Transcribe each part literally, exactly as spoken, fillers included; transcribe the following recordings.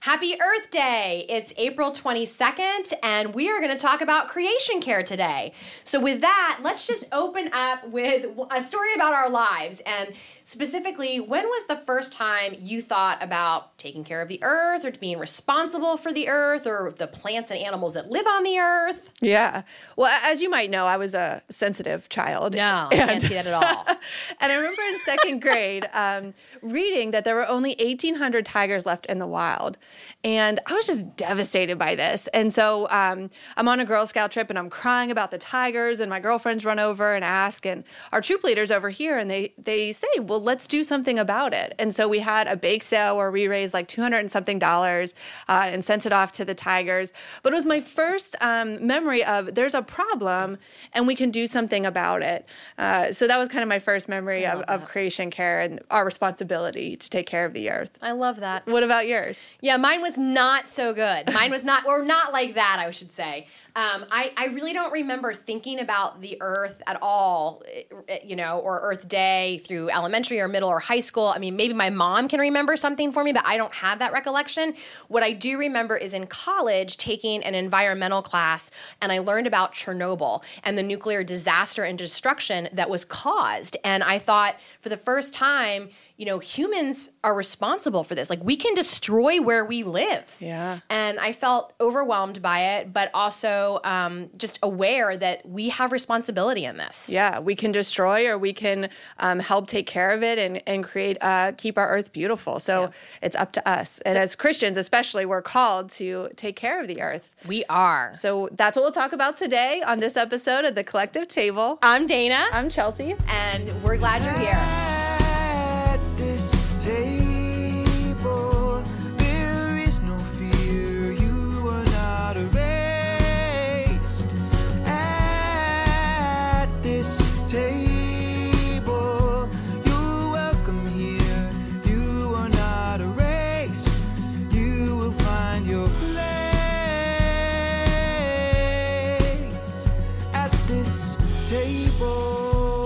Happy Earth Day! It's April twenty-second, and we are going to talk about creation care today. So with that, let's just open up with a story about our lives, and specifically, when was the first time you thought about taking care of the earth, or being responsible for the earth, or the plants and animals that live on the earth? Yeah. Well, as you might know, I was a sensitive child. No, I can't see that at all. And I remember in second grade um, reading that there were only eighteen hundred tigers left in the wild. And I was just devastated by this. And so um, I'm on a Girl Scout trip and I'm crying about the tigers, and my girlfriends run over and ask, and our troop leader's over here, and they they say, well, let's do something about it. And so we had a bake sale where we raised like two hundred and something dollars uh, and sent it off to the tigers. But it was my first um, memory of there's a problem and we can do something about it. Uh, so that was kind of my first memory of, of creation care and our responsibility to take care of the earth. I love that. What about yours? Yeah, mine was not so good. Mine was not, or not like that, I should say. Um, I, I really don't remember thinking about the earth at all, you know, or Earth Day through elementary or middle or high school. I mean, maybe my mom can remember something for me, but I don't have that recollection. What I do remember is in college taking an environmental class, and I learned about Chernobyl and the nuclear disaster and destruction that was caused. And I thought for the first time, you know, humans are responsible for this. Like, we can destroy where we live. Yeah. And I felt overwhelmed by it, but also um, just aware that we have responsibility in this. Yeah, we can destroy or we can um, help take care of it and, and create, uh, keep our earth beautiful. So yeah. It's up to us. And so, as Christians especially, we're called to take care of the earth. We are. So that's what we'll talk about today on this episode of The Collective Table. I'm Dana. I'm Chelsea. And we're glad you're here. Table, there is no fear, you are not erased. At this table, you're welcome here, you are not erased. You will find your place at this table.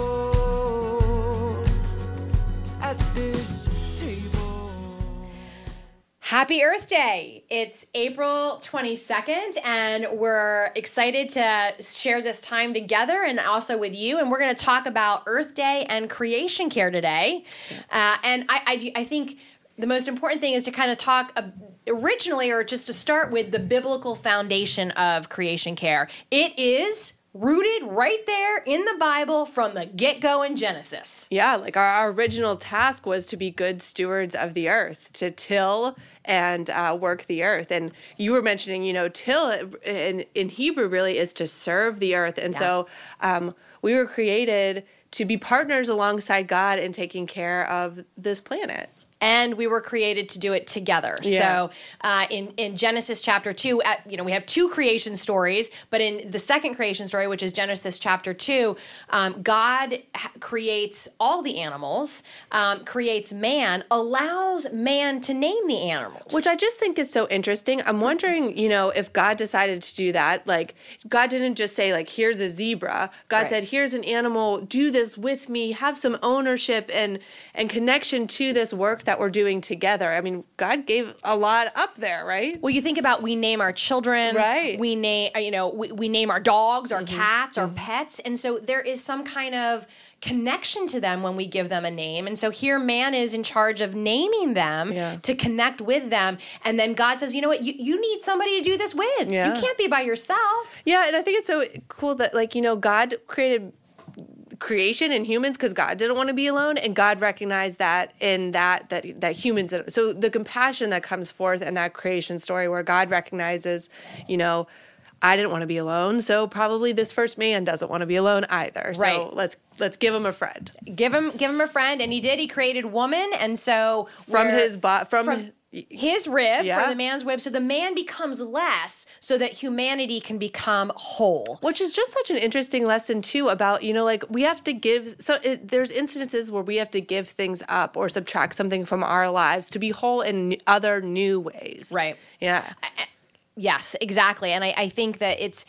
Happy Earth Day! It's April twenty-second, and we're excited to share this time together and also with you. And we're going to talk about Earth Day and creation care today. Uh, and I, I, I think the most important thing is to kind of talk uh, originally, or just to start with the biblical foundation of creation care. It is rooted right there in the Bible from the get-go in Genesis. Yeah, like our, our original task was to be good stewards of the earth, to till and uh, work the earth. And you were mentioning, you know, till in, in Hebrew really is to serve the earth. And yeah. so um, we were created to be partners alongside God in taking care of this planet. And we were created to do it together. Yeah. So uh, in, in Genesis chapter two, at, you know, we have two creation stories, but in the second creation story, which is Genesis chapter two, um, God ha- creates all the animals, um, creates man, allows man to name the animals. Which I just think is so interesting. I'm wondering, you know, if God decided to do that, like God didn't just say like, here's a zebra. God right. said, here's an animal, do this with me, have some ownership and, and connection to this work that that we're doing together. I mean, God gave a lot up there, right? Well, you think about we name our children, right? We name, you know, we, we name our dogs, our mm-hmm. cats, our mm-hmm. pets, and so there is some kind of connection to them when we give them a name. And so here man is in charge of naming them yeah. to connect with them. And then God says, you know what, you, you need somebody to do this with. Yeah. You can't be by yourself. Yeah, and I think it's so cool that, like, you know, God created creation and humans because God didn't want to be alone, and God recognized that in that that that humans. So the compassion that comes forth in that creation story, where God recognizes, you know, I didn't want to be alone, so probably this first man doesn't want to be alone either. So right. let's let's give him a friend. Give him give him a friend, and he did. He created woman, and so from his bo- from. from his rib yeah. from the man's rib, so the man becomes less so that humanity can become whole. Which is just such an interesting lesson, too, about, you know, like, we have to give, so it, there's instances where we have to give things up or subtract something from our lives to be whole in other new ways. Right. Yeah. I, yes, exactly. And I, I think that it's,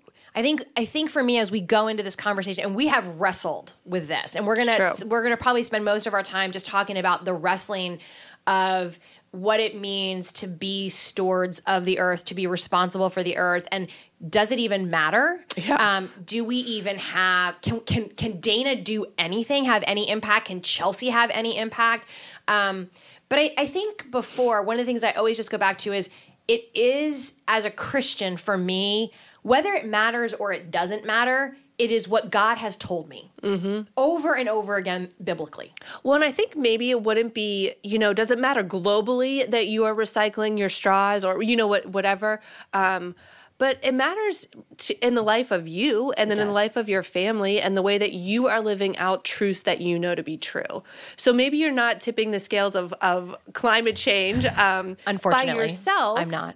I think I think for me, as we go into this conversation, and we have wrestled with this, and we're gonna we're gonna probably spend most of our time just talking about the wrestling of what it means to be stewards of the earth, to be responsible for the earth, and does it even matter? Yeah. Um, do we even have, can, can, can Dana do anything, have any impact? Can Chelsea have any impact? Um, but I, I think before, one of the things I always just go back to is it is, as a Christian, for me, whether it matters or it doesn't matter, it is what God has told me mm-hmm. over and over again biblically. Well, and I think maybe it wouldn't be, you know, does it matter globally that you are recycling your straws or, you know, what, whatever. Um, but it matters to, in the life of you and then in the life of your family and the way that you are living out truths that you know to be true. So maybe you're not tipping the scales of, of climate change um, Unfortunately, by yourself. I'm not.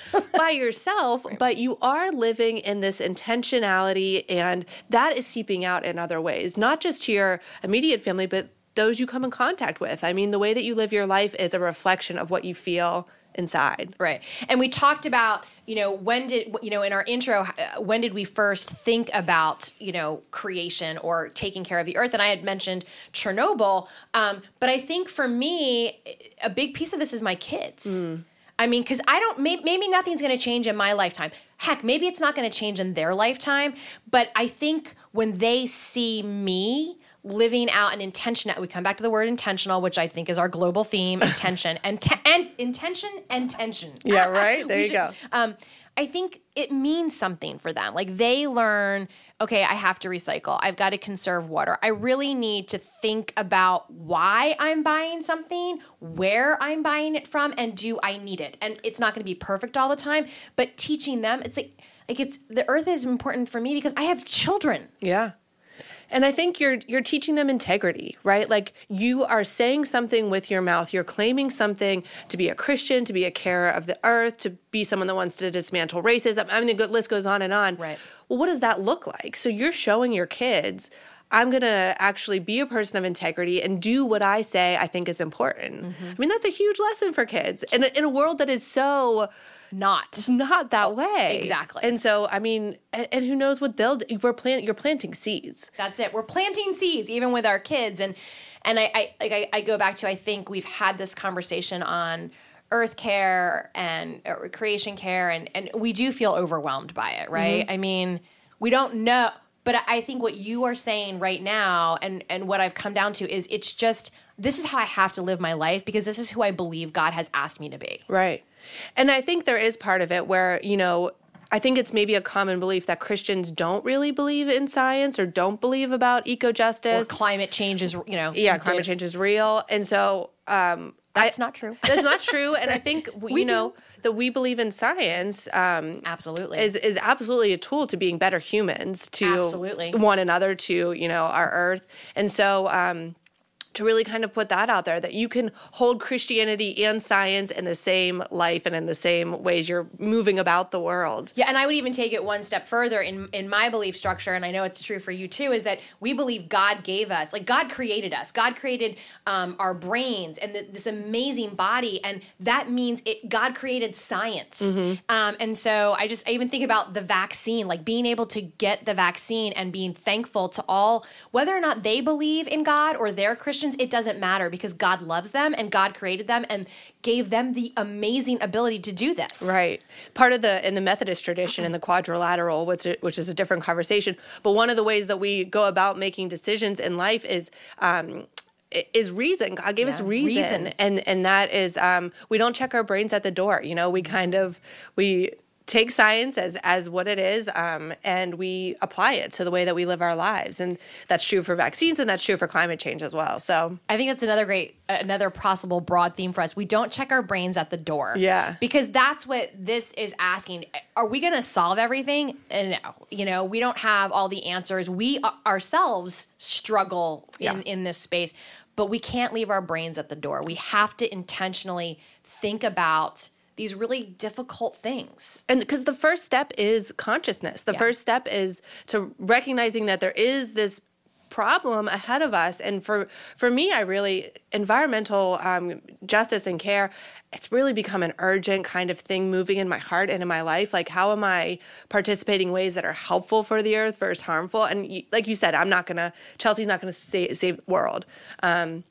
by yourself, right. But you are living in this intentionality, and that is seeping out in other ways, not just to your immediate family, but those you come in contact with. I mean, the way that you live your life is a reflection of what you feel inside. Right. And we talked about, you know, when did, you know, in our intro, uh, when did we first think about, you know, creation or taking care of the earth? And I had mentioned Chernobyl. Um, but I think for me, a big piece of this is my kids. Mm. I mean, because I don't, maybe, maybe nothing's going to change in my lifetime. Heck, maybe it's not going to change in their lifetime. But I think when they see me living out an intention, we come back to the word intentional, which I think is our global theme, intention and, te- and intention and tension. Yeah, right. There you should, go. Um, I think it means something for them. Like they learn, okay, I have to recycle. I've got to conserve water. I really need to think about why I'm buying something, where I'm buying it from, and do I need it? And it's not going to be perfect all the time, but teaching them, it's like, like it's, the earth is important for me because I have children. Yeah. And I think you're you're teaching them integrity, right? Like you are saying something with your mouth. You're claiming something to be a Christian, to be a carer of the earth, to be someone that wants to dismantle racism. I mean, the list goes on and on. Right. Well, what does that look like? So you're showing your kids, I'm going to actually be a person of integrity and do what I say I think is important. Mm-hmm. I mean, that's a huge lesson for kids in a, in a world that is so not not that way. Exactly. And so, I mean, and, and who knows what they'll do. We're plant, you're planting seeds. That's it. We're planting seeds even with our kids. And and I, I like I, I go back to, I think we've had this conversation on earth care and uh, creation care, and, and we do feel overwhelmed by it, right? Mm-hmm. I mean, we don't know. But I think what you are saying right now and, and what I've come down to is it's just, this is how I have to live my life because this is who I believe God has asked me to be. Right. And I think there is part of it where, you know, I think it's maybe a common belief that Christians don't really believe in science or don't believe about eco-justice. Or climate change is, you know. Yeah, climate change is real. And so um, That's I, not true. That's not true. And I think, We you know, do. that we believe in science um, Absolutely. is, is absolutely a tool to being better humans, to Absolutely. one another, to, you know, our earth. And so um, to really kind of put that out there, that you can hold Christianity and science in the same life and in the same ways you're moving about the world. Yeah, and I would even take it one step further in in my belief structure, and I know it's true for you too, is that we believe God gave us, like God created us. God created um, our brains and the, this amazing body, and that means it. God created science. Mm-hmm. Um, and so I just, I even think about the vaccine, like being able to get the vaccine and being thankful to all, whether or not they believe in God or they're Christians, it doesn't matter because God loves them and God created them and gave them the amazing ability to do this. Right. Part of the, in the Methodist tradition, in the quadrilateral, which, which is a different conversation, but one of the ways that we go about making decisions in life is, um, is reason. God gave yeah, us reason. reason. And, and that is, um, we don't check our brains at the door. You know, we kind of, we take science as, as what it is, um, and we apply it to the way that we live our lives. And that's true for vaccines, and that's true for climate change as well. So I think that's another great, another possible broad theme for us. We don't check our brains at the door. Yeah. Because that's what this is asking. Are we going to solve everything? No. You know, we don't have all the answers. We ourselves struggle in, yeah. in this space, but we can't leave our brains at the door. We have to intentionally think about these really difficult things. And because the first step is consciousness. The yeah. first step is to recognizing that there is this problem ahead of us. And for, for me, I really, environmental um, justice and care, it's really become an urgent kind of thing moving in my heart and in my life. Like, how am I participating in ways that are helpful for the earth versus harmful? And like you said, I'm not going to, Chelsea's not going to save, save the world. Um,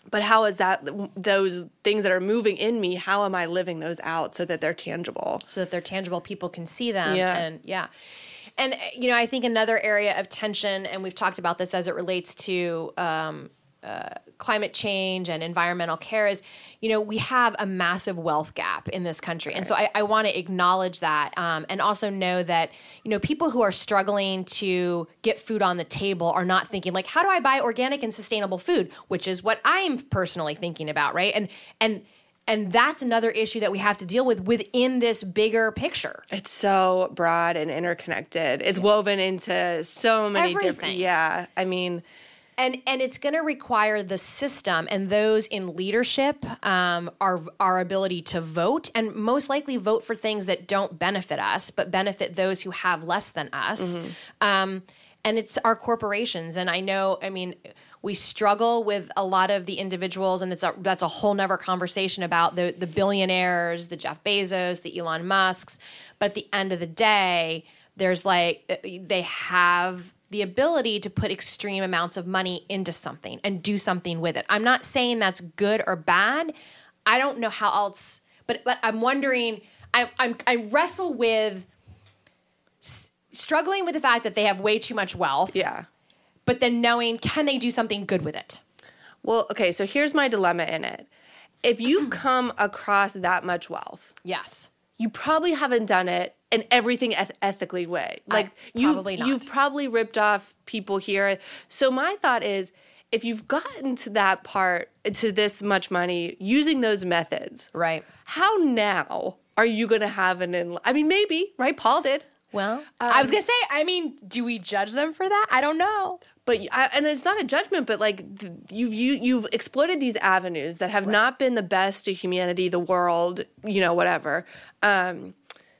But how is that, those things that are moving in me, how am I living those out so that they're tangible? So that they're tangible, people can see them. Yeah. And yeah. And, you know, I think another area of tension, and we've talked about this as it relates to um, uh, climate change and environmental care, is, you know, we have a massive wealth gap in this country. Right. And so I, I want to acknowledge that um, and also know that, you know, people who are struggling to get food on the table are not thinking like, how do I buy organic and sustainable food, which is what I'm personally thinking about, right? And and And that's another issue that we have to deal with within this bigger picture. It's so broad and interconnected. It's yeah. woven into so many Everything. different. Yeah, I mean, and and it's going to require the system and those in leadership, um, our our ability to vote, and most likely vote for things that don't benefit us, but benefit those who have less than us. Mm-hmm. Um, and it's our corporations. And I know, I mean, we struggle with a lot of the individuals, and it's a, that's a whole nother conversation about the the billionaires, the Jeff Bezos, the Elon Musks. But at the end of the day, there's like, they have the ability to put extreme amounts of money into something and do something with it. I'm not saying that's good or bad. I don't know how else, but but I'm wondering, I I'm, I wrestle with s- struggling with the fact that they have way too much wealth. Yeah. But then knowing, can they do something good with it? Well, okay, so here's my dilemma in it. If you've come across that much wealth, Yes. you probably haven't done it in everything eth- ethically way. Like I, you've, probably not. You've probably ripped off people here. So my thought is, if you've gotten to that part, to this much money, using those methods, Right. how now are you going to have an, in- I mean, maybe, right? Paul did. Well, Um, I was going to say, I mean, do we judge them for that? I don't know. But I, and it's not a judgment, but like th- you've you, you've exploited these avenues that have right. not been the best to humanity, the world, you know, whatever. Um,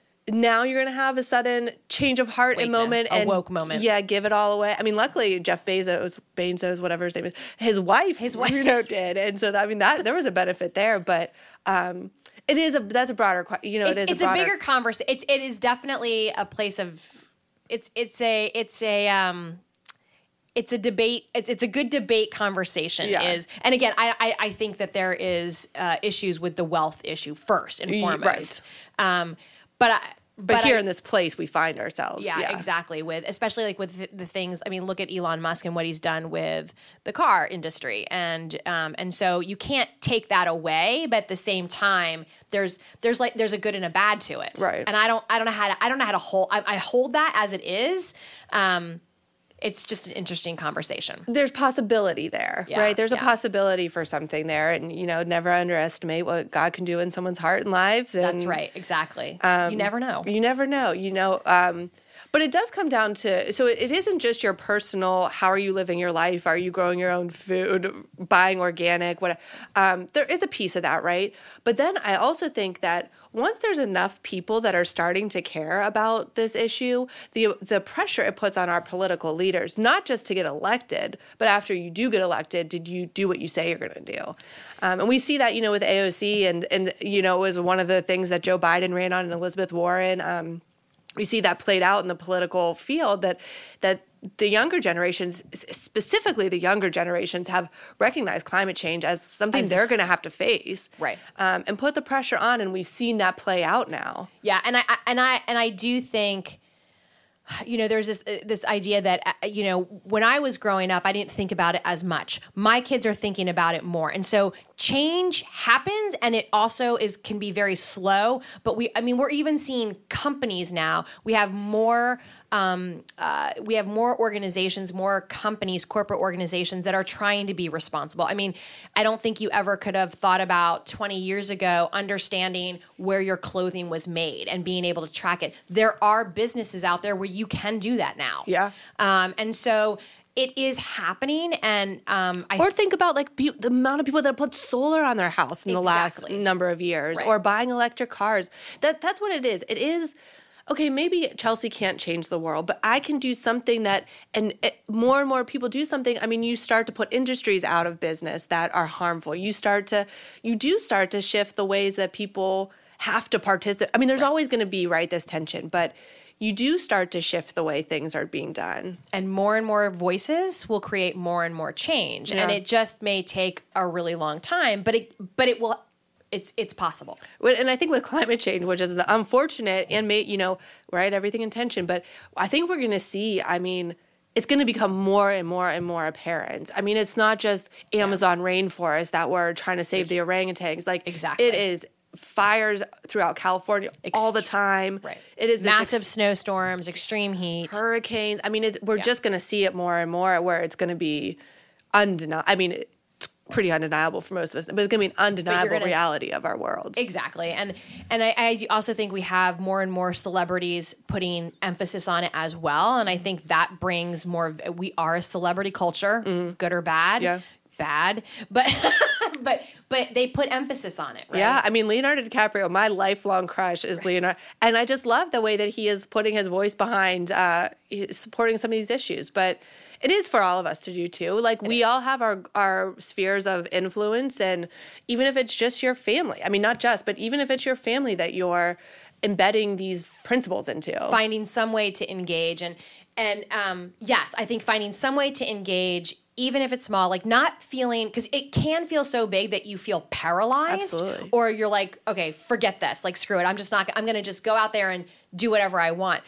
now you're gonna have a sudden change of heart Wait, and moment, a and woke moment. Yeah, give it all away. I mean, luckily Jeff Bezos, Bezos, whatever his name is, his wife, his wife, you know, did, and so I mean that there was a benefit there, but. Um, It is a that's a broader you know it's, it is it's a, a, broader, bigger conversation. It's it is definitely a place of it's it's a it's a um it's a debate. It's it's a good debate conversation. Yeah. Is and again, I, I I think that there is uh, issues with the wealth issue first and foremost. Right. Um, but I. But, but here I, in this place we find ourselves. Yeah, yeah, exactly. With especially like with the, the things. I mean, look at Elon Musk and what he's done with the car industry, and um, and so you can't take that away. But at the same time, there's there's like there's a good and a bad to it. Right. And I don't I don't know how to I don't know how to hold. I, I hold that as it is. Um, it's just an interesting conversation. There's possibility there, Yeah, right? There's yeah. a possibility for something there, and you know, never underestimate what God can do in someone's heart and lives. And, That's right, exactly. um, you never know. You never know, you know. Um, but it does come down to, so it, it isn't just your personal, how are you living your life? Are you growing your own food, buying organic, what? Um, there is a piece of that, right? But then I also think that once there's enough people that are starting to care about this issue, the the pressure it puts on our political leaders, not just to get elected, but after you do get elected, did you do what you say you're going to do? Um, and we see that, you know, with A O C, and, and you know, it was one of the things that Joe Biden ran on and Elizabeth Warren. Um, we see that played out in the political field, that that the younger generations, specifically the younger generations, have recognized climate change as something As they're going to have to face, Right. Um, and put the pressure on. And we've seen that play out now. Yeah, and I, I and I and I do think, you know, there's this uh, this idea that uh, you know, when I was growing up, I didn't think about it as much. My kids are thinking about it more, and so change happens, and it also is can be very slow. But we, I mean, we're even seeing companies now. We have more. Um, uh, we have more organizations, more companies, corporate organizations that are trying to be responsible. I mean, I don't think you ever could have thought about twenty years ago understanding where your clothing was made and being able to track it. There are businesses out there where you can do that now. Yeah. Um, and so it is happening. And um, I Or think about like pe- the amount of people that put solar on their house in the Exactly. last number of years, Right. or buying electric cars. That that's what it is. It is. Okay, maybe Chelsea can't change the world, but I can do something that, and it, more and more people do something. I mean, you start to put industries out of business that are harmful. You start to, you do start to shift the ways that people have to participate. I mean, there's right. always going to be, right, this tension, but you do start to shift the way things are being done. And more and more voices will create more and more change. Yeah. And it just may take a really long time, but it but it will it's it's possible. Well, and I think with climate change, which is the unfortunate and may, you know, right, everything in tension, but I think we're going to see, I mean, it's going to become more and more and more apparent. I mean, it's not just Amazon rainforest that we're trying to save the orangutans. Like, Exactly. it is fires throughout California all the time. Right. It is this Massive ex- snowstorms, extreme heat. hurricanes. I mean, it's, we're Yeah. just going to see it more and more where it's going to be undeniable. I mean, it's pretty undeniable for most of us, but it's going to be an undeniable gonna- reality of our world. Exactly. And and I, I also think we have more and more celebrities putting emphasis on it as well. And I think that brings more, we are a celebrity culture, good or bad. Yeah. Bad. But but but they put emphasis on it, right? Yeah, I mean, Leonardo DiCaprio, my lifelong crush is Leonardo. And I just love the way that he is putting his voice behind uh, supporting some of these issues. But it is for all of us to do too. Like, we all have our, our spheres of influence. And even if it's just your family, I mean, not just, but even if it's your family that you're embedding these principles into. Finding some way to engage. And, and um, yes, I think finding some way to engage, even if it's small, like not feeling, because it can feel so big that you feel paralyzed. Absolutely. Or you're like, okay, forget this. Like, screw it. I'm just not, I'm going to just go out there and do whatever I want.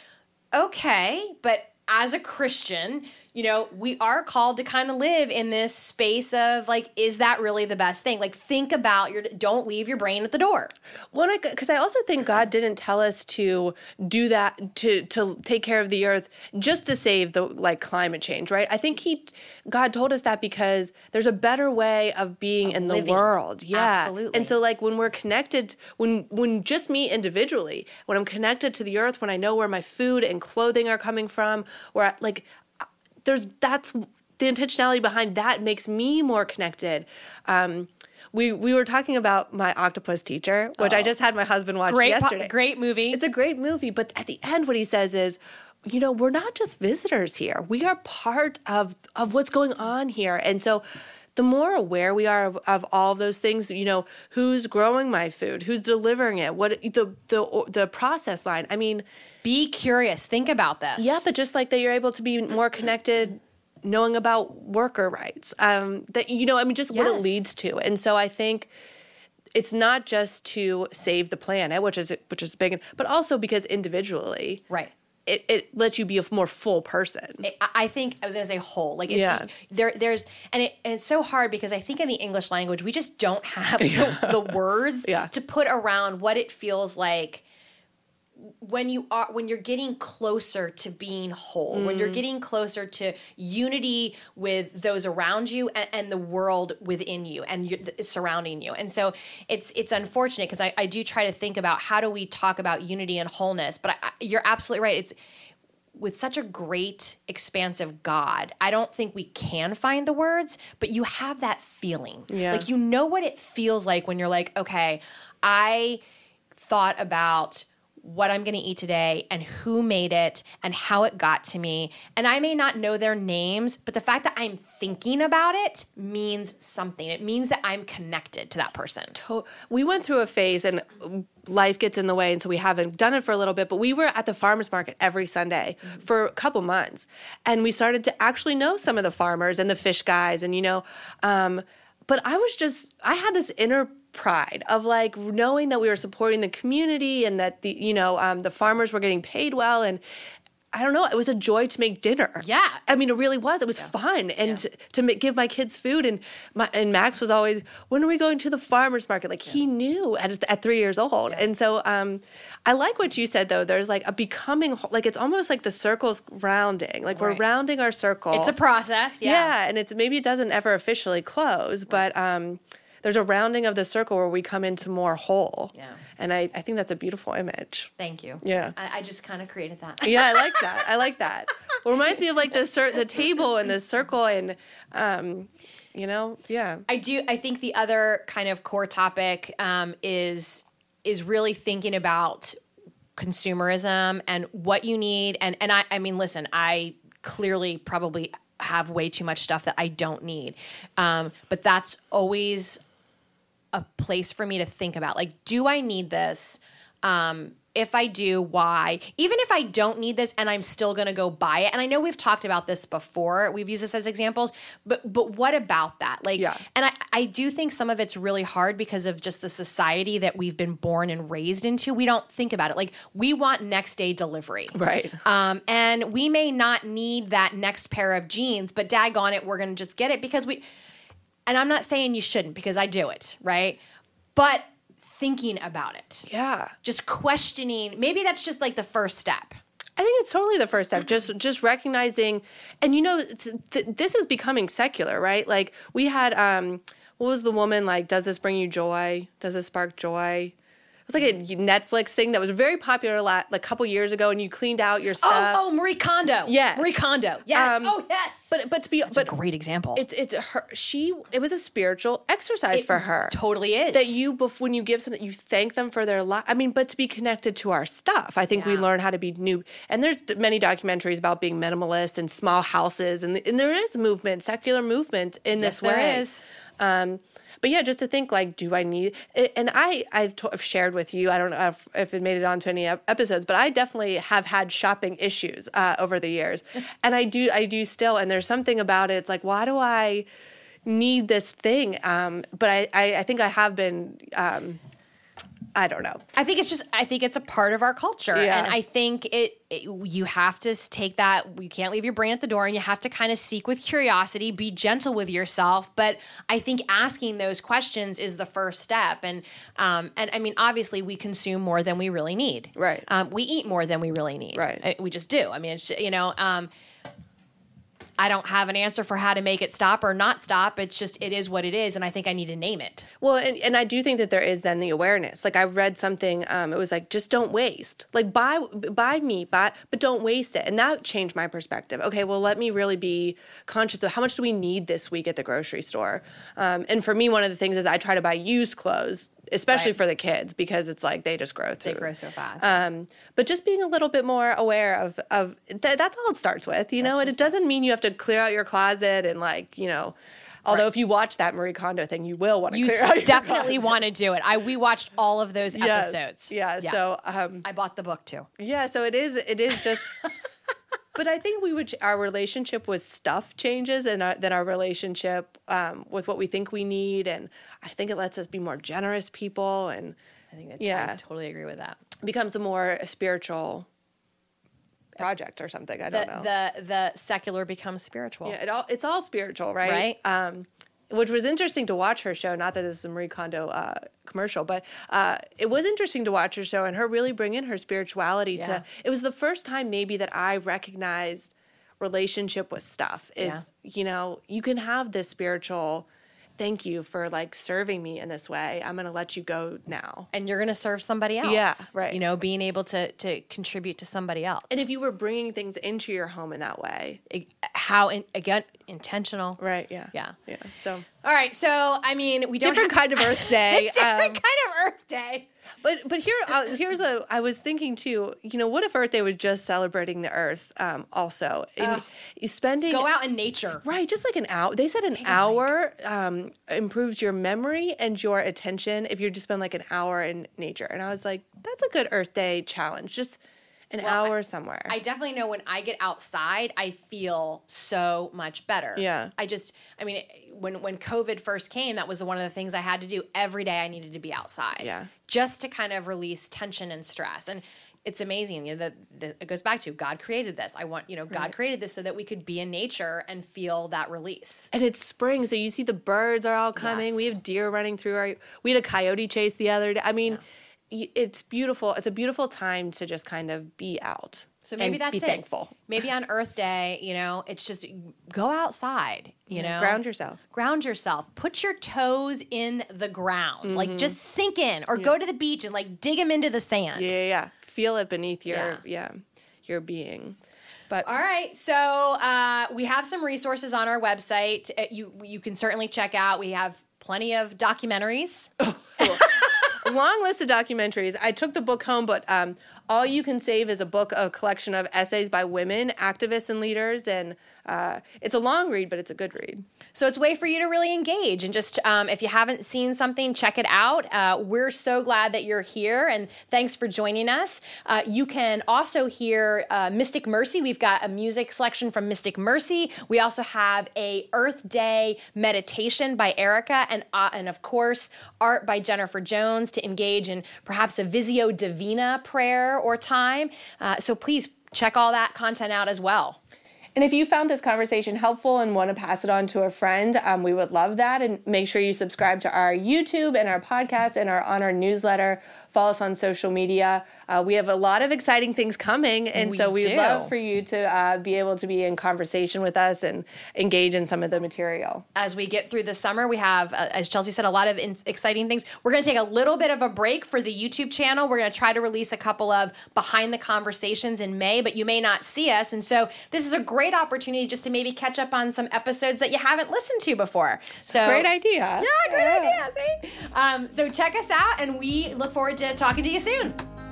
Okay, but as a Christian, you know, we are called to kind of live in this space of like, is that really the best thing? Like, think about your, don't leave your brain at the door. Well, because I also think God didn't tell us to do that, to to take care of the earth just to save the like climate change, right? I think he, God told us that because there's a better way of being in the living. world. Yeah. Absolutely. And so like when we're connected, when when just me individually, when I'm connected to the earth, when I know where my food and clothing are coming from, where I, like there's that's the intentionality behind that makes me more connected. Um, we we were talking about My Octopus Teacher, which I just had my husband watch Great, po- yesterday. great movie. It's a great movie, but at the end, what he says is, you know, we're not just visitors here. We are part of of what's going on here, and so the more aware we are of, of all of those things, you know, who's growing my food, who's delivering it, what the the the process line. I mean, Be curious. Think about this. yeah, but just like that, you're able to be more connected, knowing about worker rights. Um, that you know, I mean, just what it Yes. leads to, and so I think it's not just to save the planet, which is which is big, but also because individually, Right. it, it lets you be a more full person. It, I I think I was going to say whole. Like, it's, Yeah. there, there's, and it, and it's so hard because I think in the English language we just don't have the, the words Yeah. to put around what it feels like when you are when you're getting closer to being whole, when Mm. you're getting closer to unity with those around you and, and the world within you and you, th- surrounding you. And so it's it's unfortunate because I, I do try to think about how do we talk about unity and wholeness, but I, I, you're absolutely right. It's with such a great, expansive God, I don't think we can find the words, but you have that feeling. Yeah. Like, you know what it feels like when you're like, okay, I thought about what I'm going to eat today and who made it and how it got to me. And I may not know their names, but the fact that I'm thinking about it means something. It means that I'm connected to that person. To- We went through a phase and life gets in the way, and so we haven't done it for a little bit, but we were at the farmers market every Sunday for a couple months. And we started to actually know some of the farmers and the fish guys and, you know, um, but I was just, I had this inner pride of like knowing that we were supporting the community and that the, you know, um, the farmers were getting paid well. And I don't know, it was a joy to make dinner. Yeah. I mean, it really was. It was fun. And Yeah. to, to ma- give my kids food. And my, and Max was always, when are we going to the farmer's market? Like, he knew at, at three years old. And so um, I like what you said, though. There's like a becoming, wh- like, it's almost like the circle's rounding. Like, we're Right. rounding our circle. It's a process. Yeah. Yeah. And it's maybe it doesn't ever officially close, but um, there's a rounding of the circle where we come into more whole. Yeah. And I, I think that's a beautiful image. Thank you. Yeah. I, I just kind of created that. Yeah, I like that. I like that. It reminds me of like the cir- the table and the circle and, um, you know, yeah. I do. I think the other kind of core topic um, is is really thinking about consumerism and what you need. And and I, I mean, listen, I clearly probably have way too much stuff that I don't need, um, but that's always a place for me to think about. Like, do I need this? Um, If I do, why? Even if I don't need this and I'm still going to go buy it. And I know we've talked about this before. We've used this as examples. But but what about that? Like, Yeah. And I, I do think some of it's really hard because of just the society that we've been born and raised into. We don't think about it. Like, we want next day delivery. Right. Um, and we may not need that next pair of jeans, but daggone it, we're going to just get it because we – and I'm not saying you shouldn't because I do it, right? But – thinking about it. Yeah. Just questioning. Maybe that's just like the first step. I think it's totally the first step. Just just recognizing, and you know, it's, th- this is becoming secular, right? Like we had, um, what was the woman like? Does this bring you joy? Does this spark joy? It was like a Netflix thing that was very popular a lot, like a couple years ago, and you cleaned out your stuff. Oh, oh, Marie Kondo. Yes. Marie Kondo. Yes. Um, oh, yes. But but to be It's but a great example. It's it's her. She it was a spiritual exercise It for her. totally is. That you bef- when you give something, you thank them for their life. I mean, but to be connected to our stuff, I think we Yeah. learn how to be new. And there's d- many documentaries about being minimalist and small houses, and and there is movement, secular movement in Yes, this there way. is. Um, but yeah, just to think like, do I need? And I I've, t- I've shared with you. I don't know if, if it made it onto any ep- episodes, but I definitely have had shopping issues uh, over the years, and I do I do still. And there's something about it. It's like, why do I need this thing? Um, but I, I I think I have been. Um, I don't know. I think it's just, I think it's a part of our culture. Yeah. And I think it, it, you have to s- take that, you can't leave your brain at the door, and you have to kind of seek with curiosity, be gentle with yourself. But I think asking those questions is the first step. And, um, and I mean, obviously we consume more than we really need. Right. Um, we eat more than we really need. Right. Uh, We just do. I mean, it's, you know, um, I don't have an answer for how to make it stop or not stop. It's just, it is what it is. And I think I need to name it. Well, and, and I do think that there is then the awareness. Like I read something, um, it was like, just don't waste. Like buy buy meat, buy, but don't waste it. And that changed my perspective. Okay, well, let me really be conscious of how much do we need this week at the grocery store. Um, and for me, one of the things is I try to buy used clothes, especially Right. for the kids, because it's like they just grow They through. grow so fast. Um, but just being a little bit more aware of of th- that's all it starts with, you know. And it doesn't mean you have to clear out your closet and like you know. Although Right. if you watch that Marie Kondo thing, you will want to You clear out your definitely closet. want to do it. I we watched all of those Yes. episodes. Yeah. So um, I bought the book too. yeah. So it is. It is just. But I think we would our relationship with stuff changes, and our, then our relationship um, with what we think we need, and I think it lets us be more generous people, and I think that Yeah. I totally agree with that. becomes a more spiritual project or something. I The don't know. the the secular becomes spiritual. Yeah, it all it's all spiritual, right? Right. Um, which was interesting to watch her show. Not that this is a Marie Kondo uh, commercial, but uh, it was interesting to watch her show and her really bring in her spirituality. Yeah. To it was the first time maybe that I recognized relationship with stuff. Is you know you can have this spiritual. Thank you for like serving me in this way. I'm going to let you go now. And you're going to serve somebody else. Yeah, right. You know, being able to to contribute to somebody else. And if you were bringing things into your home in that way, It- how in, again intentional. right? Yeah, Yeah. yeah. So All right. So I mean, we don't different have, kind of Earth Day. different um, kind of Earth Day. But but here uh, here's a I was thinking too. You know, what if Earth Day was just celebrating the Earth? Um, also, and you spending Go out in nature. right, just like an hour. They said an hour um, improves your memory and your attention if you just spend like an hour in nature. And I was like, that's a good Earth Day challenge. Just an Well, hour I- somewhere. I definitely know when I get outside, I feel so much better. Yeah. I just, I mean, when when COVID first came, that was one of the things I had to do every day. I needed to be outside. Yeah. Just to kind of release tension and stress. And it's amazing. You know, the, the, it goes back to God created this. I want, you know, God Right. created this so that we could be in nature and feel that release. And it's spring, so you see the birds are all coming. We Yes. have deer running through our. We had a coyote chase the other day. I mean, y it's beautiful. It's a beautiful time to just kind of be out. So maybe and that's be it. thankful. Maybe on Earth Day, you know, it's just go outside, you know. Ground yourself. Ground yourself. Put your toes in the ground. Mm-hmm. Like just sink in or go to the beach and like dig them into the sand. Yeah, yeah, yeah. Feel it beneath your Yeah. yeah, your being. But All right, so uh, we have some resources on our website. Uh, you you can certainly check out. We have plenty of documentaries. a long list of documentaries. I took the book home, but um, All You Can Save is a book, a collection of essays by women, activists and leaders, and uh, it's a long read, but it's a good read. So it's a way for you to really engage and just, um, if you haven't seen something, check it out. Uh, we're so glad that you're here, and thanks for joining us. Uh, you can also hear uh, Mystic Mercy. We've got a music selection from Mystic Mercy. We also have a Earth Day meditation by Erica, and uh, and of course, art by Jennifer Jones to engage in perhaps a Visio Divina prayer or time. Uh, so please check all that content out as well. And if you found this conversation helpful and want to pass it on to a friend, um, we would love that. And make sure you subscribe to our YouTube and our podcast and our on our newsletter. Follow us on social media. Uh, we have a lot of exciting things coming, and we so we'd do. love for you to uh, be able to be in conversation with us and engage in some of the material. As we get through the summer, we have, uh, as Chelsea said, a lot of in- exciting things. We're going to take a little bit of a break for the YouTube channel. We're going to try to release a couple of behind the conversations in May, but you may not see us. And so this is a great opportunity just to maybe catch up on some episodes that you haven't listened to before. So Great idea. Yeah, great Yeah. idea, see? Um, so check us out, and we look forward to talking to you soon.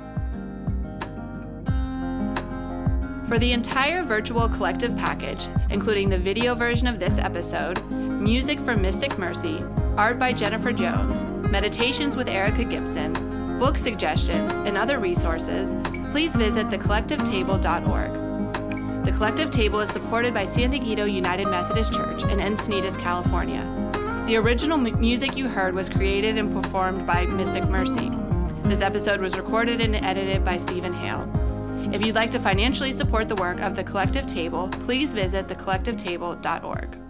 For the entire virtual collective package, including the video version of this episode, music from Mystic Mercy, art by Jennifer Jones, meditations with Erica Gibson, book suggestions, and other resources, please visit the collective table dot org. The Collective Table is supported by San Diego United Methodist Church in Encinitas, California. The original mu- music you heard was created and performed by Mystic Mercy. This episode was recorded and edited by Stephen Hale. If you'd like to financially support the work of the Collective Table, please visit the collective table dot org.